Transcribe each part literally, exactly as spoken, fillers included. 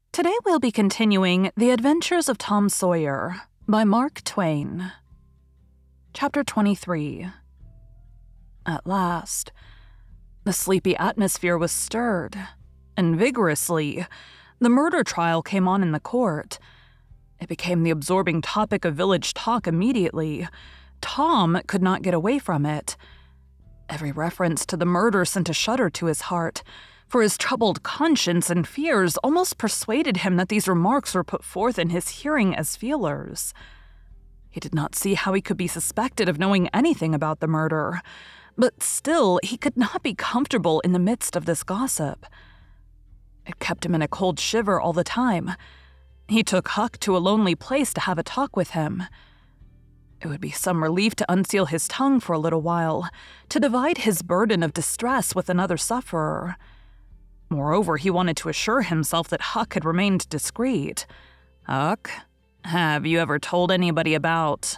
Today we'll be continuing The Adventures of Tom Sawyer by Mark Twain. Chapter twenty-three. At last, the sleepy atmosphere was stirred, and vigorously, the murder trial came on in the court. It became the absorbing topic of village talk immediately. Tom could not get away from it. Every reference to the murder sent a shudder to his heart, for his troubled conscience and fears almost persuaded him that these remarks were put forth in his hearing as feelers. He did not see how he could be suspected of knowing anything about the murder, but still he could not be comfortable in the midst of this gossip. It kept him in a cold shiver all the time. He took Huck to a lonely place to have a talk with him. It would be some relief to unseal his tongue for a little while, to divide his burden of distress with another sufferer. Moreover, he wanted to assure himself that Huck had remained discreet. "Huck, have you ever told anybody about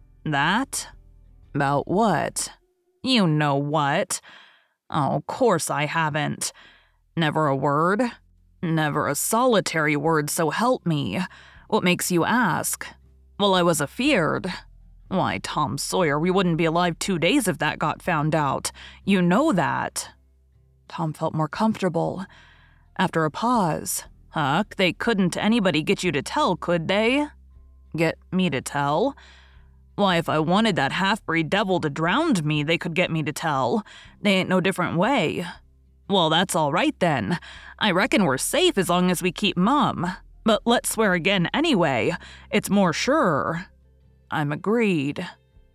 that?" "About what?" "You know what." "Oh, course I haven't." "Never a word?" "Never a solitary word, so help me. What makes you ask?" "Well, I was afeard." "Why, Tom Sawyer, we wouldn't be alive two days if that got found out. You know that." Tom felt more comfortable. After a pause, "Huck, they couldn't anybody get you to tell, could they?" "Get me to tell?" "Why, if I wanted that half-breed devil to drown me, they could get me to tell. They ain't no different way." "Well, that's all right then. I reckon we're safe as long as we keep mum. But let's swear again anyway. It's more sure." "I'm agreed."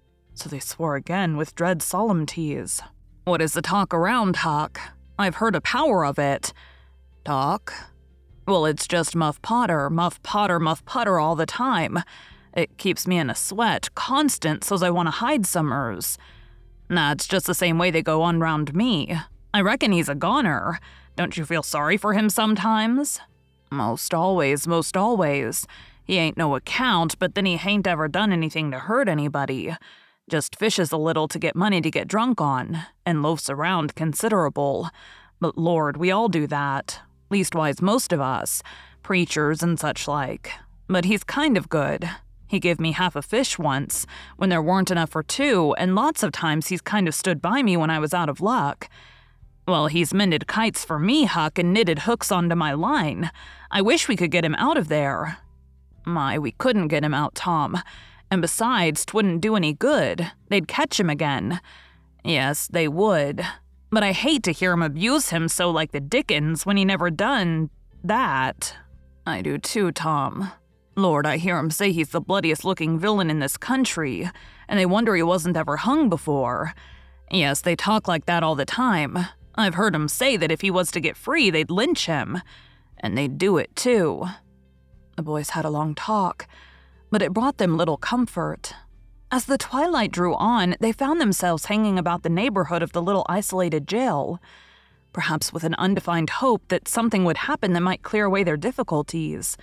So they swore again with dread solemnities. "What is the talk around, Huck? I've heard a power of it." "Talk?" "Well, it's just Muff Potter, Muff Potter, Muff Potter all the time. It keeps me in a sweat, constant, so's I want to hide summers. Nah, it's just the same way they go on round me. I reckon he's a goner. Don't you feel sorry for him sometimes?" "Most always, most always. He ain't no account, but then he hain't ever done anything to hurt anybody. Just fishes a little to get money to get drunk on, and loafs around considerable. But Lord, we all do that. Leastwise, most of us. Preachers and such like. But he's kind of good. He gave me half a fish once, when there weren't enough for two, and lots of times he's kind of stood by me when I was out of luck. Well, he's mended kites for me, Huck, and knitted hooks onto my line. I wish we could get him out of there." "My, we couldn't get him out, Tom. And besides, 'twouldn't do any good. They'd catch him again." "Yes, they would. But I hate to hear him abuse him so like the dickens when he never done that." "I do too, Tom. Lord, I hear him say he's the bloodiest looking villain in this country, and they wonder he wasn't ever hung before. Yes, they talk like that all the time. I've heard him say that if he was to get free, they'd lynch him. And they'd do it too." The boys had a long talk, but it brought them little comfort. As the twilight drew on, they found themselves hanging about the neighborhood of the little isolated jail, perhaps with an undefined hope that something would happen that might clear away their difficulties.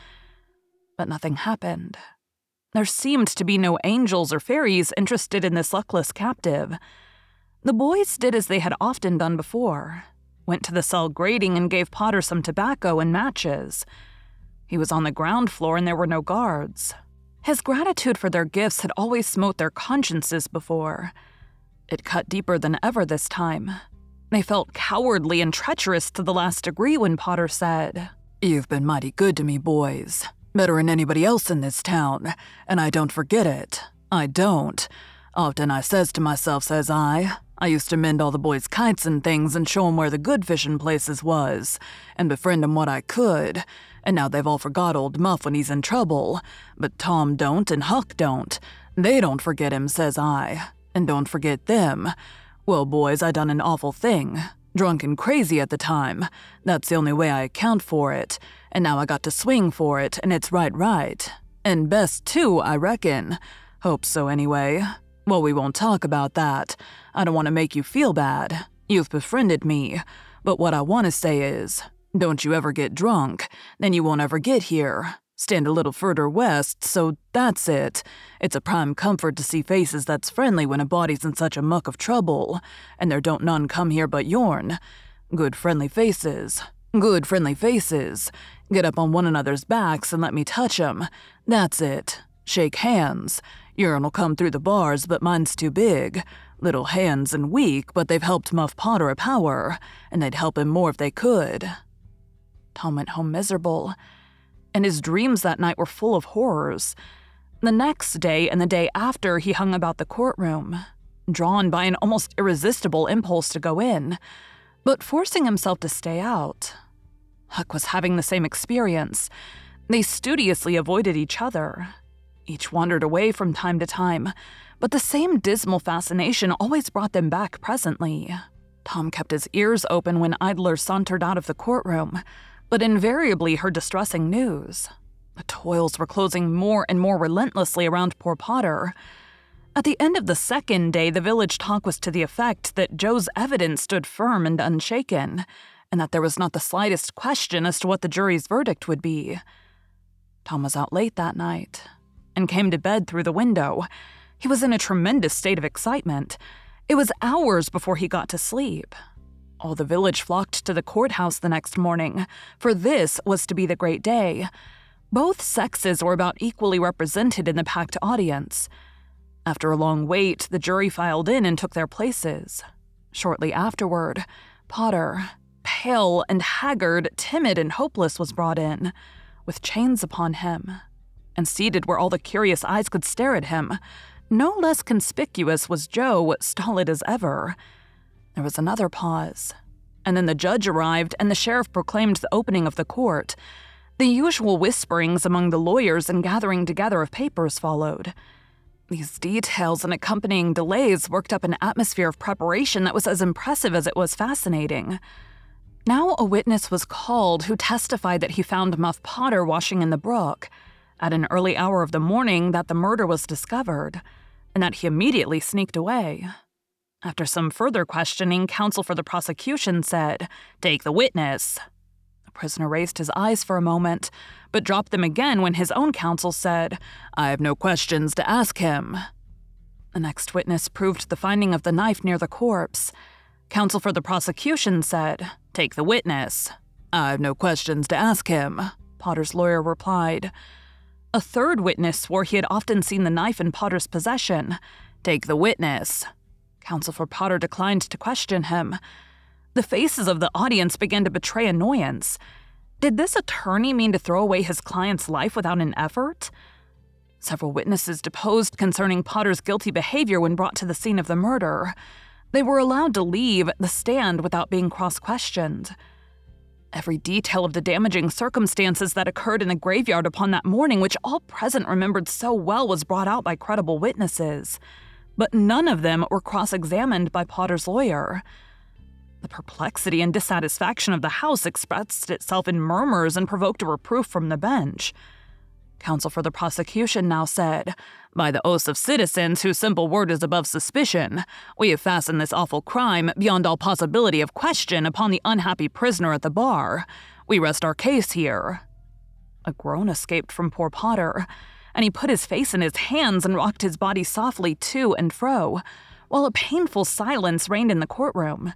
But nothing happened. There seemed to be no angels or fairies interested in this luckless captive. The boys did as they had often done before, went to the cell grating and gave Potter some tobacco and matches. He was on the ground floor and there were no guards. His gratitude for their gifts had always smote their consciences before. It cut deeper than ever this time. They felt cowardly and treacherous to the last degree when Potter said, "You've been mighty good to me, boys. Better than anybody else in this town, and I don't forget it. I don't. Often I says to myself, says I, I used to mend all the boys' kites and things and show 'em where the good fishing places was, and befriend 'em what I could. And now they've all forgot old Muff when he's in trouble. But Tom don't and Huck don't. They don't forget him, says I. And don't forget them. Well, boys, I done an awful thing. Drunk and crazy at the time. That's the only way I account for it. And now I got to swing for it, and it's right right. And best, too, I reckon. Hope so, anyway. Well, we won't talk about that. I don't want to make you feel bad. You've befriended me. But what I want to say is, don't you ever get drunk, then you won't ever get here. Stand a little further west, so that's it. It's a prime comfort to see faces that's friendly when a body's in such a muck of trouble, and there don't none come here but yourn. Good friendly faces. Good friendly faces. Get up on one another's backs and let me touch 'em. That's it. Shake hands. Yourn'll come through the bars, but mine's too big. Little hands and weak, but they've helped Muff Potter a power, and they'd help him more if they could." Tom went home miserable, and his dreams that night were full of horrors. The next day and the day after, he hung about the courtroom, drawn by an almost irresistible impulse to go in, but forcing himself to stay out. Huck was having the same experience. They studiously avoided each other. Each wandered away from time to time, but the same dismal fascination always brought them back presently. Tom kept his ears open when idlers sauntered out of the courtroom, but invariably heard distressing news. The toils were closing more and more relentlessly around poor Potter. At the end of the second day, the village talk was to the effect that Joe's evidence stood firm and unshaken, and that there was not the slightest question as to what the jury's verdict would be. Tom was out late that night and came to bed through the window. He was in a tremendous state of excitement. It was hours before he got to sleep. All the village flocked to the courthouse the next morning, for this was to be the great day. Both sexes were about equally represented in the packed audience. After a long wait, the jury filed in and took their places. Shortly afterward, Potter, pale and haggard, timid and hopeless, was brought in, with chains upon him, and seated where all the curious eyes could stare at him. No less conspicuous was Joe, stolid as ever. There was another pause, and then the judge arrived and the sheriff proclaimed the opening of the court. The usual whisperings among the lawyers and gathering together of papers followed. These details and accompanying delays worked up an atmosphere of preparation that was as impressive as it was fascinating. Now a witness was called who testified that he found Muff Potter washing in the brook at an early hour of the morning that the murder was discovered, and that he immediately sneaked away. After some further questioning, counsel for the prosecution said, "Take the witness." The prisoner raised his eyes for a moment, but dropped them again when his own counsel said, "I have no questions to ask him." The next witness proved the finding of the knife near the corpse. Counsel for the prosecution said, "Take the witness." "I have no questions to ask him," Potter's lawyer replied. A third witness swore he had often seen the knife in Potter's possession. "Take the witness." Counsel for Potter declined to question him. The faces of the audience began to betray annoyance. Did this attorney mean to throw away his client's life without an effort? Several witnesses deposed concerning Potter's guilty behavior when brought to the scene of the murder. They were allowed to leave the stand without being cross-questioned. Every detail of the damaging circumstances that occurred in the graveyard upon that morning, which all present remembered so well, was brought out by credible witnesses. But none of them were cross-examined by Potter's lawyer. The perplexity and dissatisfaction of the House expressed itself in murmurs and provoked a reproof from the bench. Counsel for the prosecution now said, "By the oaths of citizens whose simple word is above suspicion, we have fastened this awful crime beyond all possibility of question upon the unhappy prisoner at the bar. We rest our case here." A groan escaped from poor Potter, and he put his face in his hands and rocked his body softly to and fro, while a painful silence reigned in the courtroom.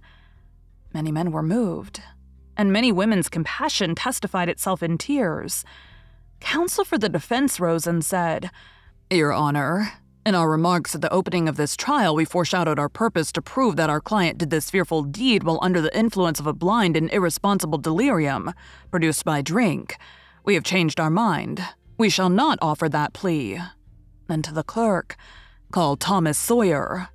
Many men were moved, and many women's compassion testified itself in tears. Counsel for the defense rose and said, "Your Honor, in our remarks at the opening of this trial, we foreshadowed our purpose to prove that our client did this fearful deed while under the influence of a blind and irresponsible delirium produced by drink. We have changed our mind. We shall not offer that plea." Then to the clerk, "Call Thomas Sawyer."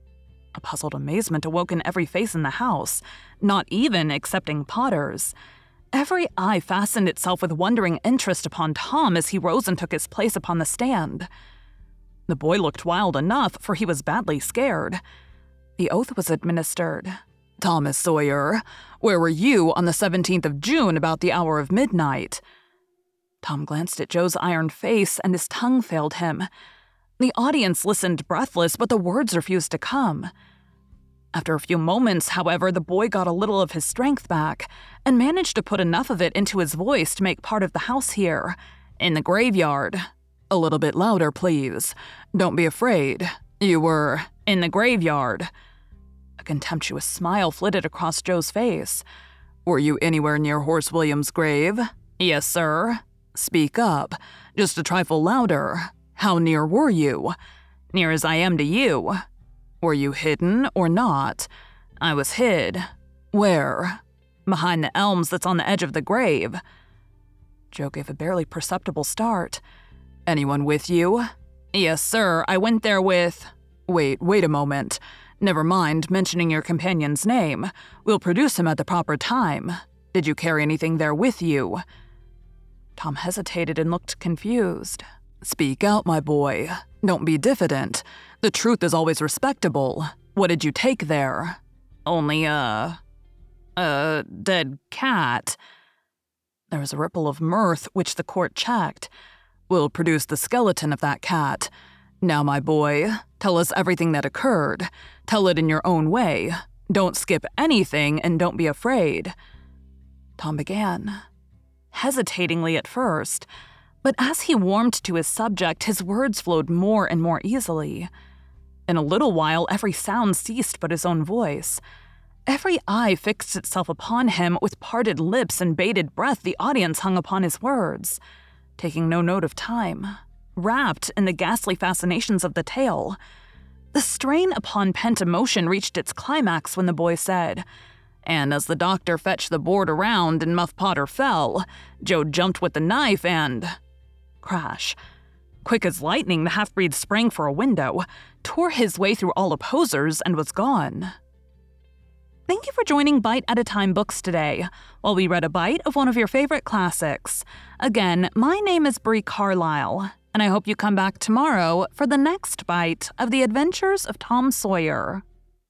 A puzzled amazement awoke in every face in the house, not even excepting Potter's. Every eye fastened itself with wondering interest upon Tom as he rose and took his place upon the stand. The boy looked wild enough, for he was badly scared. The oath was administered. "Thomas Sawyer, where were you on the seventeenth of June about the hour of midnight?" Tom glanced at Joe's iron face, and his tongue failed him. The audience listened breathless, but the words refused to come. After a few moments, however, the boy got a little of his strength back and managed to put enough of it into his voice to make part of the house hear. "In the graveyard." "A little bit louder, please. Don't be afraid. You were in the graveyard." A contemptuous smile flitted across Joe's face. "Were you anywhere near Horace Williams' grave?" Yes, sir. Speak up. Just a trifle louder. How near were you? Near as I am to you. Were you hidden or not? I was hid. Where? Behind the elms that's on the edge of the grave. Joe gave a barely perceptible start. Anyone with you? Yes, sir. I went there with... Wait, wait a moment. Never mind mentioning your companion's name. We'll produce him at the proper time. Did you carry anything there with you? Tom hesitated and looked confused. Speak out, my boy. Don't be diffident. The truth is always respectable. What did you take there? Only a... a dead cat. There was a ripple of mirth, which the court checked. We'll produce the skeleton of that cat. Now, my boy, tell us everything that occurred. Tell it in your own way. Don't skip anything and don't be afraid. Tom began, hesitatingly at first, but as he warmed to his subject, his words flowed more and more easily. In a little while, every sound ceased but his own voice. Every eye fixed itself upon him. With parted lips and bated breath, the audience hung upon his words, taking no note of time, wrapped in the ghastly fascinations of the tale. The strain upon pent emotion reached its climax when the boy said, "And as the doctor fetched the board around and Muff Potter fell, Joe jumped with the knife and..." Crash. Quick as lightning, the half-breed sprang for a window, tore his way through all opposers, and was gone. Thank you for joining Bite at a Time Books today, while we read a bite of one of your favorite classics. Again, my name is Brie Carlisle, and I hope you come back tomorrow for the next bite of The Adventures of Tom Sawyer.